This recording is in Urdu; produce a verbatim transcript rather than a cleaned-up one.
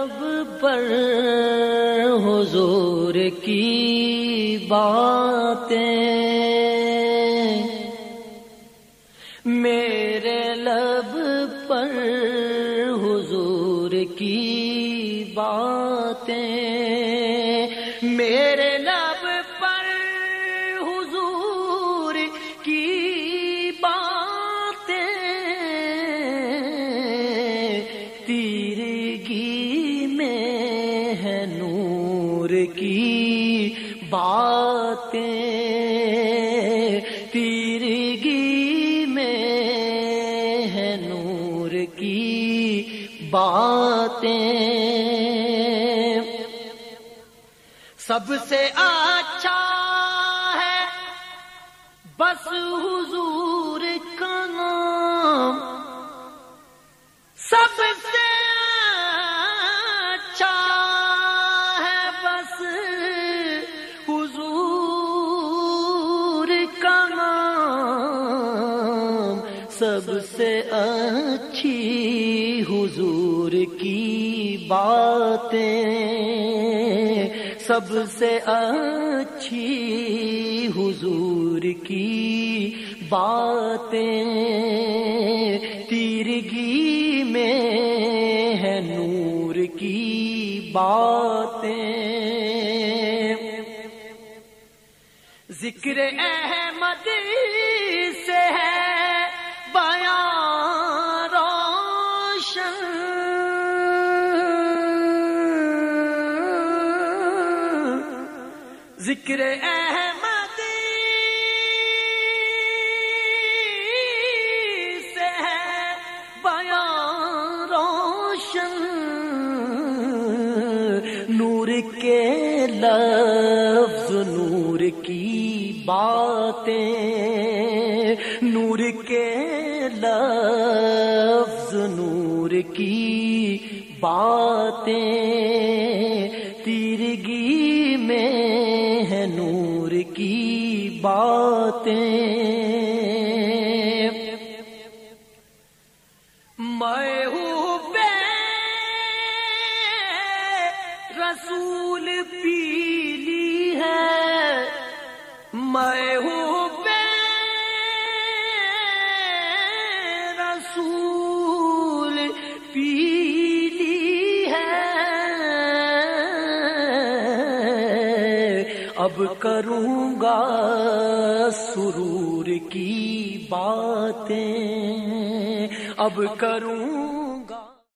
لب پر حضور کی باتیں، میرے لب پر حضور کی باتیں، میرے لب پر حضور کی باتیں، تیرگی میں ہے نور کی باتیں، تیرگی میں ہے نور کی باتیں۔ سب سے اچھا ہے بس حضور کا نام، سب سے اچھا ہے بس حضور کا نام، سب سے اچھی حضور کی باتیں، سب سے اچھی حضور کی باتیں، تیرگی میں ہے نور کی باتیں۔ ذکر احمد سے ہے بیان روشن، ذکر احمد سے ہے بیان روشن، نور کے لفظ نور کی باتیں، نور کے لفظ نور کی باتیں، تیرگی میں ہے نور کی باتیں۔ میں ہوں بے رسول پیلی ہے، میں ہوں بے رسول پیلی ہے، اب کروں گا سرور کی باتیں، اب کروں